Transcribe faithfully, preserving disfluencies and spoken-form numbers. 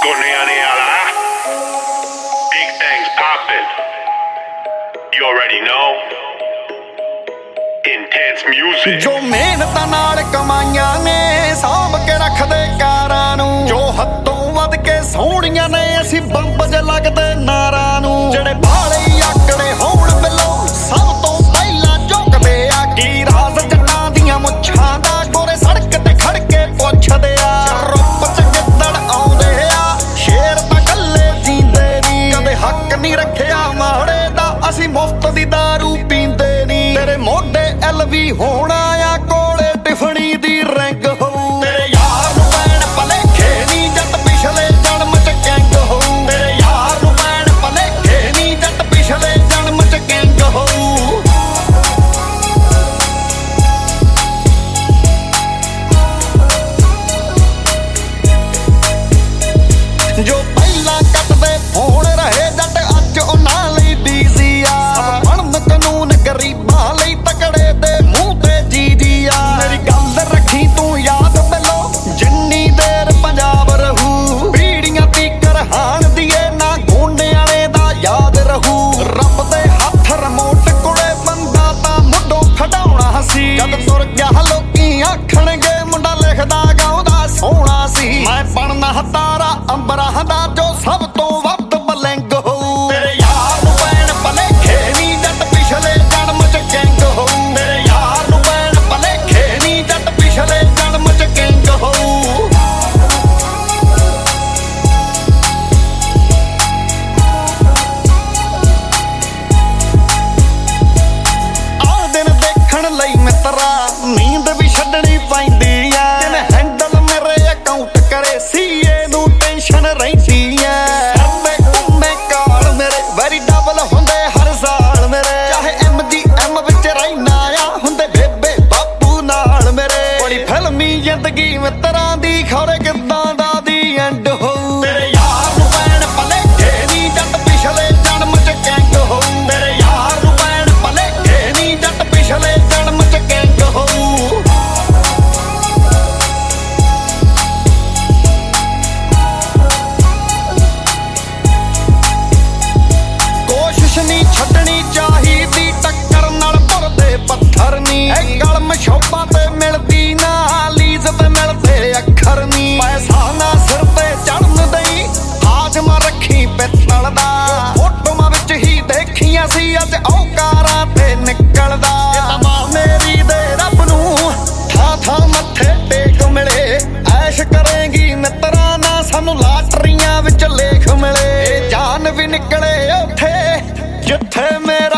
Goniani ala. Big things poppin'. You already know. Intense music. ਜੋ ਮਿਹਨਤਾਂ ਨਾਲ ਕਮਾਈਆਂ ਨੇ ਸਾਂਭ ਕੇ ਰੱਖਦੇ ਕਾਰਾਂ ਨੂੰ, ਜੋ ਹੱਦੋਂ ਵੱਧ ਕੇ ਸੋਹਣੀਆਂ ਨੇ ਅਸੀਂ ਬੰਬ ਜ ਲੱਗਦੇ ਨਾਰਾਂ ਨੂੰ। ਜਿਹੜੇ ਬਾਲੇ ਆਕੜੇ ਹੋਣ ਬਿੱਲੋ ਸਭ ਤੋਂ ਪਹਿਲਾਂ ਝੁਕਦੇ ਆ, ਕੀ ਰਾਜ਼ ਜੱਟਾਂ ਦੀਆਂ ਮੁੱਛਾਂ ਦਾ ਗੋਰੇ ਸੜਕ ਤੇ ਖੜ ਕੇ ਪੁੱਛਦੇ ਆ। ਰੁੱਪ ਚ ਗਿੱਦੜ ਆਉਂਦੇ ਆ, ਸ਼ੇਰ ਤਾਂ ਕੱਲੇ ਜੀਂਦੇ ਨੀ, ਕਦੇ ਹੱਕ ਨਹੀਂ ਰੱਖਿਆ ਮਾੜੇ ਦਾ, ਅਸੀਂ ਮੁਫਤ ਦੀ ਦਾਰੂ ਪੀਂਦੇ ਨੀ। ਤੇਰੇ ਮੋਢੇ ਐਲ ਵੀ ਹੋਣਾ ਆ, ਕੋਲੇ ਟਿਫਣੀ ਦੀ ਰਿੰਗ ਹੋਊ। ਤੇਰੇ ਯਾਰ ਨੂੰ ਪੈਣ ਭਲੇਖੇ ਨੀ ਜੱਟ ਪਿਛਲੇ ਜਨਮ ਚ ਗੈਂਗ ਹੋਊ। ਤੇਰੇ ਯਾਰ ਨੂੰ ਪੈਣ ਭਲੇਖੇ ਨੀ ਜੱਟ ਪਿਛਲੇ ਜਨਮ ਚ ਗੈਂਗ ਹੋਊ। ਜੋ ਪਹਿਲਾਂ ਕੱਟਦੇ ਫੋਨ ਰਹੇ ਜੱਟ ਅੱਜ ਉਹਨਾਂ ਲਈ ਡੀਜ਼ੀ ਆ। ਸਭ ਬਣਨ ਕਾਨੂੰਨ ਗਰੀਬਾਂ ਲਈ ਤਕੜੇ ਦੇ ਮੂੰਹ ਤੇ ਜੀ ਜੀ ਆ। ਮੇਰੀ ਗੱਲ ਰੱਖੀ ਤੂੰ ਯਾਦ ਬਿੱਲੋ, ਜਿੰਨੀ ਦੇਰ ਪੰਜਾਬ ਰਹੂ ਪੀੜੀਆਂ ਤੀਕਰ ਹਾਣ ਦੀਏ ਨਾ ਗੋਂਡੇ ਵਾਲੇ ਦਾ ਯਾਦ ਰਹੂ। ਰੱਬ ਦੇ ਹੱਥ ਰਿਮੋਟ ਕੋਲੇ ਬੰਦਾ ਤਾਂ ਮੁੱਢੋਂ ਖਡਾਉਣਾ ਸੀ, ਜਦ ਤੁਰ ਗਿਆ ਲੋਕੀ ਆਖਣਗੇ ਮੁੰਡਾ ਲਿਖਦਾ ਗਾਉਂਦਾ ਸੋਹਣਾ ਸੀ। ਮੈਂ ਬਣਨਾ ਤਾਰਾ ਅੰਬਰਾਂ ਦਾ ਜੋ ਸਭ ਤੋਂ ਵੱਧ ਬਲੈਂਗ ਹੋਊ। ਤੇਰੇ ਯਾਰ ਨੂੰ ਪੈਣ ਭਲੇਖੇ ਨੀ ਜੱਟ ਪਿਛਲੇ ਜਨਮ ਚ ਗੈਂਗ ਹੋਊ। ਤੇਰੇ ਯਾਰ ਨੂੰ ਪੈਣ ਭਲੇਖੇ ਨੀ ਜੱਟ ਪਿਛਲੇ ਜਨਮ ਚ ਗੈਂਗ ਹੋਊ। ਆਹ ਦਿਨ ਦੇਖਣ ਲਈ ਮਿੱਤਰਾ ਨੀਂਦ ਵੀ ਛੱਡਣੀ ਪੈਂਦੀ ਆ। ਦਿਨ ਹੈਂਡਲ ਮੇਰੇ ਅਕਾਊਂਟ ਕਰੇ ਸੀਏ ਨੂੰ ਟੈਨਸ਼ਨ ਰਹਿੰਦੀ ਐ। ਐਵੇਂ ਘੁੰਮੇ ਕਾਲ ਮੇਰੇ ਵੈਰੀ ਡਬਲ ਹੁੰਦੇ ਹਰ ਸਾਲ ਮੇਰੇ, ਚਾਹੇ ਐਮ ਜੀ ਐਮ ਵਿੱਚ ਰਹਿਣਾ ਆ ਹੁੰਦੇ ਬੇਬੇ ਬਾਪੂ ਨਾਲ ਮੇਰੇ। ਬੜੀ ਫਿਲਮੀ ਜ਼ਿੰਦਗੀ ਮਿੱਤਰਾਂ ਦੀ ਖੌਰੇ ਕਿੱਦਾਂ ਦਾ ਦੀ ਐਂਡ ਹੋਊ। ਤੇਰੇ ਯਾਰ ਨੂੰ ਪੈਣ ਭਲੇਖੇ ਨੀ ਜੱਟ ਪਿਛਲੇ ਜਨਮ ਚ ਗੈਂਗ ਹੋਊ। ਤੇਰੇ ਯਾਰ ਨੂੰ ਪੈਣ ਭਲੇਖੇ ਨੀ ਜੱਟ ਪਿਛਲੇ ਜਨਮ ਚ ਗੈਂਗ ਹੋਊ। ਕੋਸ਼ਿਸ਼ ਨਹੀਂ ਛੱਡਣੀ ਚਾਹੀਦੀ, ਟੱਕਰ ਨਾਲ ਭੁਰਦੇ ਪੱਥਰ ਨੀ। ਇਹ ਕਲਮ ਸ਼ੋਭਾ ਤੇ ਮਿਲਦੀ ਨਾ, ਲੀਜ਼ ਤੇ ਮਿਲਦੇ ਅੱਖਰ ਨੀ। ਪੈਸਾ ਨਾ ਸਿਰ ਤੇ ਚੜਨ ਦਈ, ਹਾਜ਼ਮਾ ਰੱਖੀ ਪਿੱਤਲ ਦਾ। ਫੋਟੋਆਂ ਵਿੱਚ ਹੀ ਦੇਖੀਆਂ ਸੀ ਅੱਜ ਔਕਾਰਾਂ ਤੇ ਨਿਕਲਦਾ। ਇਹ ਤਾਂ ਮਾਂ ਮੇਰੀ ਦੇ ਰੱਬ ਨੂੰ ਥਾਂ ਥਾਂ ਮੱਥੇ ਟੇਕ ਮਿਲੇ, ਐਸ਼ ਕਰੇਂਗੀ ਮਿੱਤਰਾਂ ਨਾ ਸਾਨੂੰ ਲਾਟਰੀਆਂ ਵਿੱਚ ਲੇਖ ਮਿਲੇ। ਇਹ ਜਾਨ ਵੀ ਨਿਕਲੇ ਉੱਥੇ ਜਿੱਥੇ ਮੇਰੇ